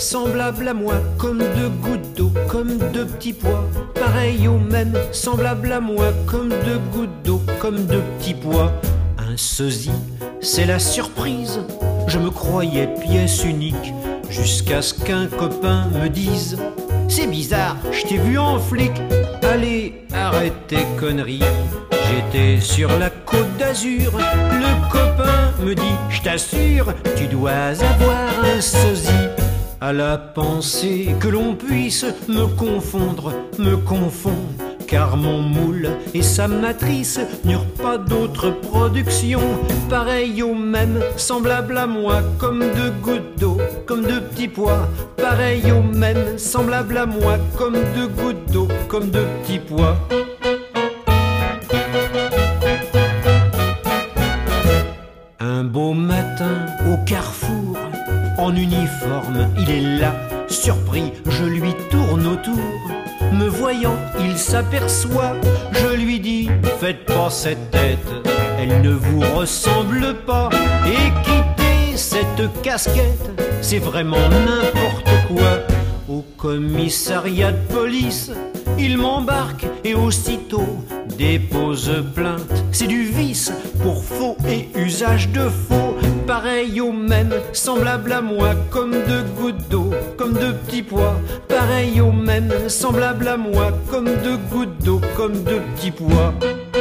semblables à moi, comme de gouttes d'eau, comme de petits pois, pareil aux mêmes, semblables à moi, comme de gouttes d'eau, comme de petits pois. Un sosie, c'est la surprise, je me croyais pièce unique, jusqu'à ce qu'un copain me dise: c'est bizarre, je t'ai vu en flic. Allez, arrête tes conneries. J'étais sur la côte d'Azur. Le copain me dit: je t'assure, tu dois avoir un sosie. À la pensée que l'on puisse me confondre, me confond, car mon moule et sa matrice n'eurent pas d'autre production, pareil aux mêmes, semblables à moi, comme de gouttes d'eau, comme de petits pois, pareil aux mêmes, semblables à moi, comme de gouttes d'eau, comme de petits pois. Un beau matin au carrefour, en uniforme, il est là, surpris, je lui tourne autour. Me voyant, il s'aperçoit, je lui dis: faites pas cette tête, elle ne vous ressemble pas. Et quitter cette casquette, c'est vraiment n'importe quoi. Au commissariat de police, il m'embarque et aussitôt dépose plainte. C'est du vice pour faux et usage de faux, pareil aux mêmes, semblables à moi, comme de gouttes d'eau, comme de petits pois, pareil aux mêmes, semblables à moi, comme de gouttes d'eau, comme de petits pois.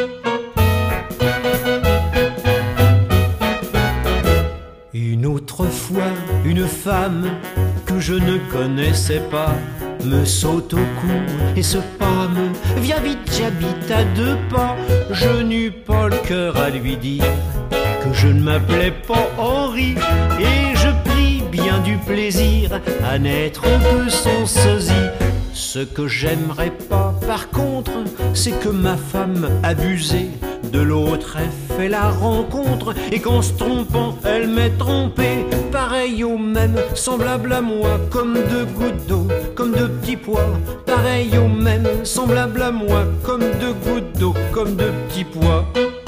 Une autre fois, une femme que je ne connaissais pas me saute au cou et se pâme: viens vite, j'habite à 2 pas. Je n'eus pas le cœur à lui dire que je ne m'appelais pas Henri, et je pris bien du plaisir à n'être que son sosie. Ce que j'aimerais pas, par contre, c'est que ma femme abusée de l'autre ait fait la rencontre, et qu'en se trompant, elle m'ait trompé, pareil aux mêmes, semblables à moi, comme de gouttes d'eau, comme de petits pois, pareil aux mêmes, semblables à moi, comme de gouttes d'eau, comme de petits pois.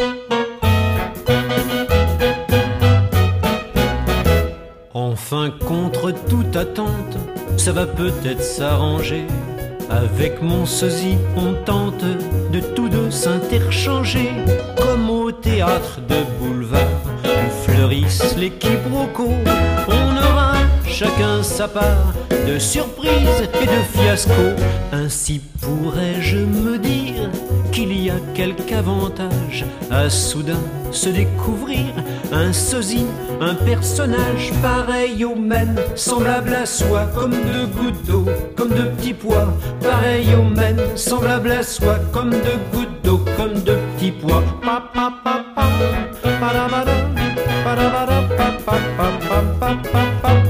Enfin, contre toute attente, ça va peut-être s'arranger. Avec mon sosie, on tente de tous deux s'interchanger, comme au théâtre de boulevard où fleurissent les quiproquos. On aura chacun sa part de surprises et de fiascos. Ainsi pourrais-je me dire qu'il y a quelque avantage à soudain se découvrir un sosie, un personnage pareil au même, semblable à soi, comme de gouttes d'eau, comme de petits pois, pareil au même, semblable à soi, comme de gouttes d'eau, comme de petits pois. Pa, pa, pa, pa, pa, pa, pa, pa, pa, pa, pa, pa, pa, pa, pa, pa, pa.